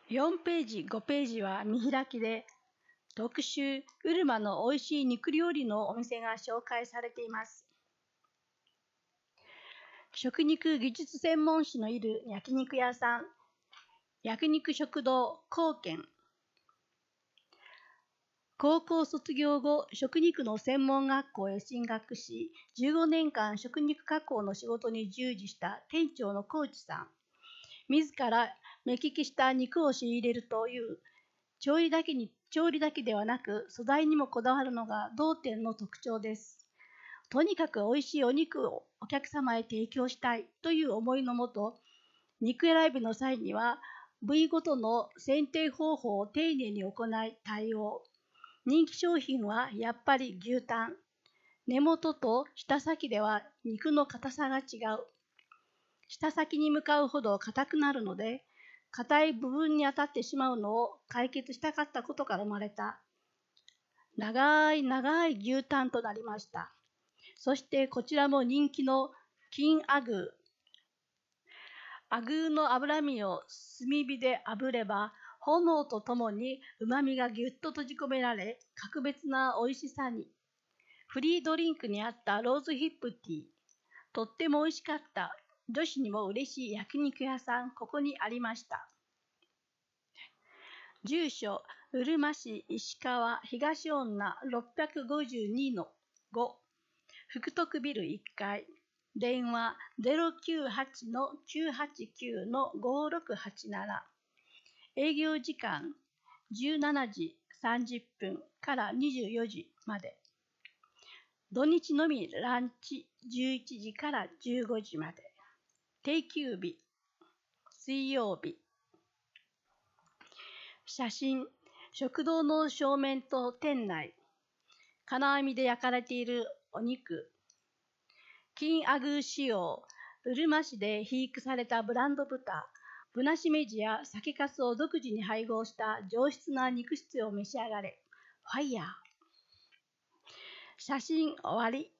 4ページ、5ページは見開きで、特集、うるまの美味しい肉料理のお店が紹介されています。食肉技術専門誌のいる焼肉屋さん、焼肉食堂高健。高校卒業後、食肉の専門学校へ進学し、15年間食肉加工の仕事に従事した店長の高知さん。自ら目利きした肉を仕入れるという調理だけではなく、素材にもこだわるのが同店の特徴です。とにかく美味しいお肉をお客様へ提供したいという思いのもと、肉選びの際には部位ごとの選定方法を丁寧に行い対応。人気商品はやっぱり牛タン。根元と下先では肉の硬さが違う。下先に向かうほど硬くなるので、硬い部分に当たってしまうのを解決したかったことから生まれた長い牛タンとなりました。そしてこちらも人気の金アグー。アグーの脂身を炭火で炙れば、炎とともに旨みがぎゅっと閉じ込められ、格別な美味しさに。フリードリンクにあったローズヒップティー。とっても美味しかった。女子にも嬉しい焼肉屋さん、ここにありました。住所、うるま市石川東女652-5、福徳ビル1階。電話098-989-5687。営業時間17時30分から24時まで。土日のみランチ11時から15時まで。定休日、水曜日。写真、食堂の正面と店内。金網で焼かれているお肉。金アグー仕様、うるま市で肥育されたブランド豚、ぶなしめじや酒粕を独自に配合した上質な肉質を召し上がれ。ファイヤー。写真終わり。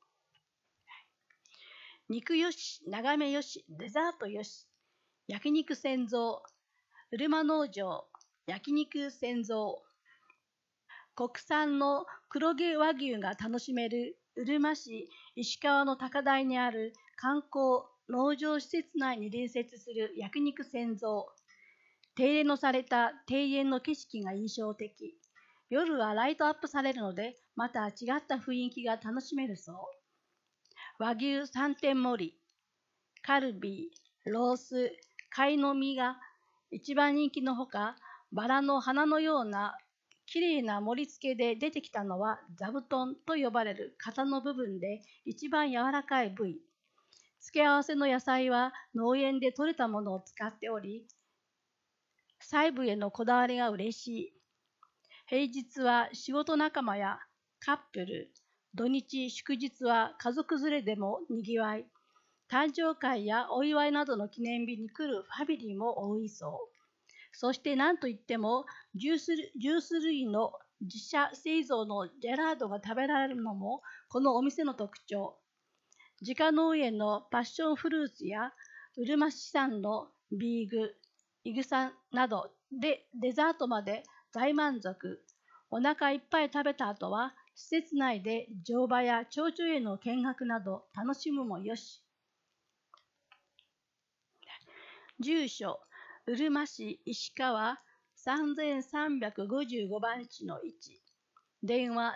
肉よし、眺めよし、デザートよし。焼肉専蔵、うるま農場、焼肉専蔵。国産の黒毛和牛が楽しめるうるま市石川の高台にある観光農場施設内に隣接する焼肉専蔵。手入れのされた庭園の景色が印象的。夜はライトアップされるので、また違った雰囲気が楽しめるそう。和牛3点盛り、カルビ、ロース、貝の身が一番人気のほか、バラの花のようなきれいな盛り付けで出てきたのは座布団と呼ばれる肩の部分で一番柔らかい部位。付け合わせの野菜は農園で採れたものを使っており、細部へのこだわりが嬉しい。平日は仕事仲間やカップル、土日祝日は家族連れでもにぎわい、誕生会やお祝いなどの記念日に来るファミリーも多いそう。そして何といってもジュース類の自社製造のジェラートが食べられるのもこのお店の特徴。自家農園のパッションフルーツやうるま市産のビーグ、イグサなどでデザートまで大満足。お腹いっぱい食べた後は施設内で乗馬や蝶々園の見学など楽しむもよし。住所、うるま市石川3355番地の1。電話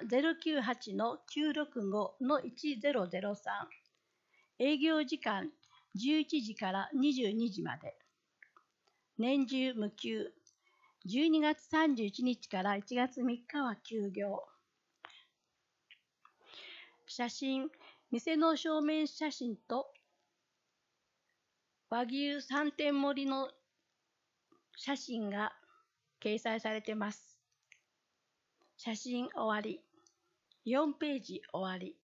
098-965-1003。営業時間11時から22時まで。年中無休。12月31日から1月3日は休業。写真、店の正面写真と和牛3点盛りの写真が掲載されています。写真終わり。4ページ終わり。